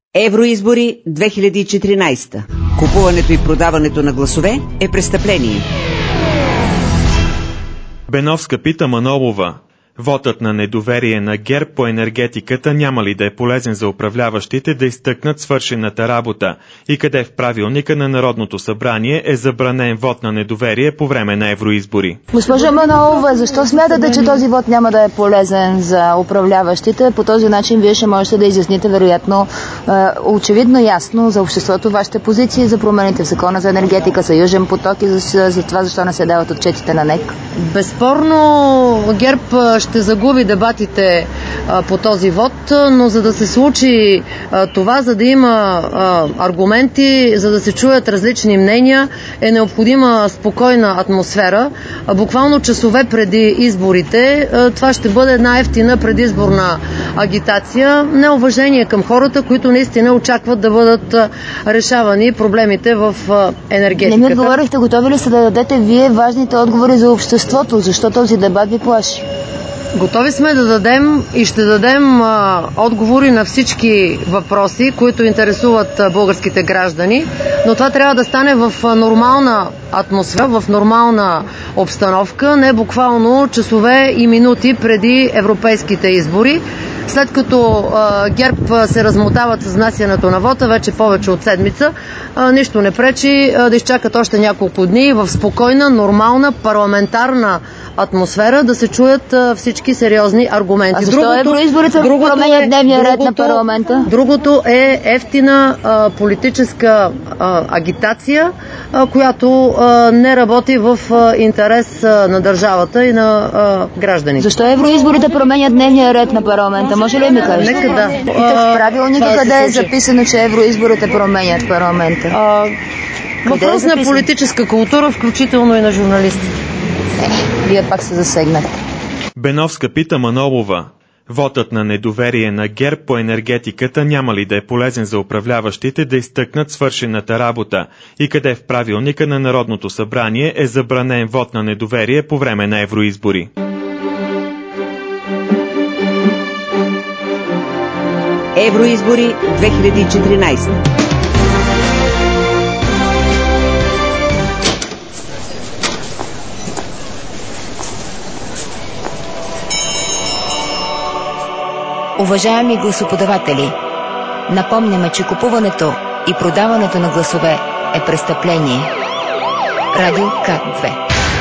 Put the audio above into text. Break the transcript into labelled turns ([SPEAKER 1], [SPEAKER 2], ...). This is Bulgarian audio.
[SPEAKER 1] Евроизбори 2014. Купуването и продаването на гласове е престъпление.
[SPEAKER 2] Беновска пита Манолова: вотът на недоверие на ГЕРБ по енергетиката няма ли да е полезен за управляващите да изтъкнат свършената работа и къде в правилника на Народното събрание е забранен вот на недоверие по време на евроизбори?
[SPEAKER 3] Госпожа Манолова, защо смятате, че този вот няма да е полезен за управляващите? По този начин вие ще можете да изясните вероятно очевидно ясно за обществото вашите позиции за промените в закона за енергетика, за Южен поток и за това защо не се дават отчетите на НЕК.
[SPEAKER 4] Безспорно ГЕРБ ще загуби дебатите по този вод, но за да се случи това, за да има аргументи, за да се чуят различни мнения, е необходима спокойна атмосфера. Буквално часове преди изборите това ще бъде една ефтина предизборна агитация, неуважение към хората, които наистина очакват да бъдат решавани проблемите в енергетиката.
[SPEAKER 3] Не ми отговорихте, готови ли сте да дадете вие важните отговори за обществото? Защо този дебат ви плаши?
[SPEAKER 4] Готови сме да дадем и ще дадем отговори на всички въпроси, които интересуват българските граждани, но това трябва да стане в нормална атмосфера, в нормална обстановка, не буквално часове и минути преди европейските избори. След като ГЕРБ се размотават с внасянето на вота вече повече от седмица, нищо не пречи да изчакат още няколко дни в спокойна, нормална, парламентарна атмосфера да се чуят всички сериозни аргументи.
[SPEAKER 3] А защо евроизборите променят дневния ред на парламента?
[SPEAKER 4] Другото е ефтина политическа агитация, която не работи в интерес на държавата и на гражданите.
[SPEAKER 3] Защо евроизборите променят дневния ред на парламента? Може ли да ми кажете?
[SPEAKER 4] Нека да.
[SPEAKER 3] В правилника къде е записано, че евроизборите променят парламента?
[SPEAKER 4] Въпрос на политическа култура, включително и на журналистите.
[SPEAKER 3] Вие пак се засегнахте.
[SPEAKER 2] Беновска пита Манолова: вотът на недоверие на ГЕРБ по енергетиката няма ли да е полезен за управляващите да изтъкнат свършената работа и къде в правилника на Народното събрание е забранен вот на недоверие по време на евроизбори?
[SPEAKER 1] Евроизбори 2014.
[SPEAKER 5] Уважаеми гласоподаватели, напомняме, че купуването и продаването на гласове е престъпление. Радио К2.